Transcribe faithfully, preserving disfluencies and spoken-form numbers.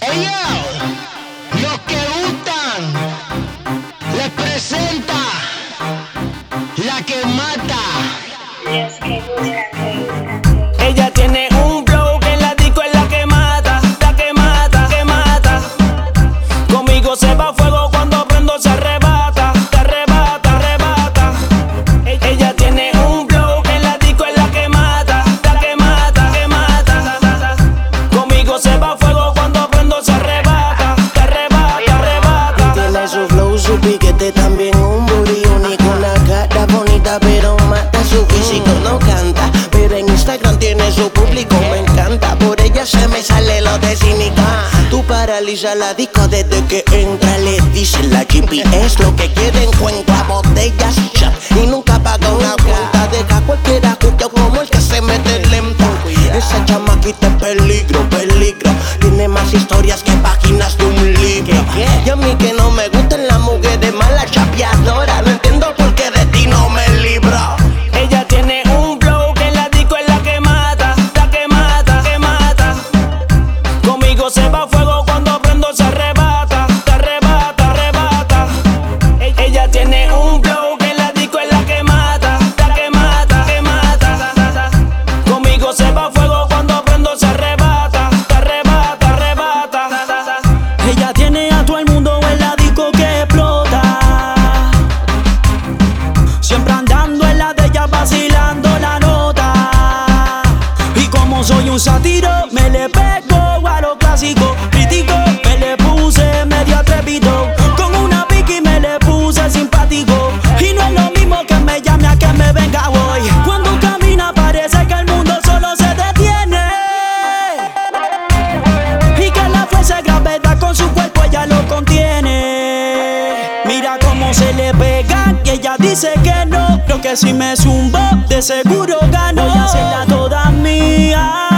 Ellos, los que gustan, les presenta la que mata. Los que buscan, que buscan, que Ella tiene un flow que en la disco es la que mata, la que mata, que mata. Conmigo se va a fuego cuando prendo se arrebata, se arrebata, arrebata. E- Ella tiene un flow que en la disco es la que mata, la que mata, que mata. Conmigo se va a fuego cuando prendo se arrebata, se arrebata, arrebata. Tiene su flow, su piquete, también un booty único. Una cara bonita pero mata, su físico no canta. Pero en Instagram tiene su público, me encanta. Por ella se me sale lo de cínica. Tú paraliza la disco desde que entra. Le dicen la G P S lo que quiere encuentra. Botellas y chat y nunca paga una cuenta. Deja cualquiera escucha como el que se mete lenta. Esa chamaquita es peligro, peligro. Tiene más historias que páginas de un libro. Y a mí que no me gustan las mujeres malas chapeadoras, no entiendo por qué de ti no me libro. Ella tiene un flow que en la disco es la que mata, la que mata, que mata. Conmigo se va a fuego cuando prendo se arrebata, se arrebata, arrebata. E- Ella tiene un flow que en la disco es la que mata, la que mata, que mata. Conmigo se va a fuego cuando prendo se arrebata, se arrebata, arrebata. Ella tiene a todo el mundo en la disco que explota. Siempre andando en la de ella vacilando la nota. Y como soy un sátiro, me le pego a lo clásico. Crítico, me le puse medio atrevido. Con una piqui me le puse simpático. Y no es lo mismo que me llame a que me venga hoy. Cuando camina parece que el mundo solo se detiene. Y que la fuerza de gravedad con su cuerpo ella lo contiene. Mira cómo se le pega y ella dice que no. Creo que si me zumbo de seguro gano. Voy a hacerla toda mía.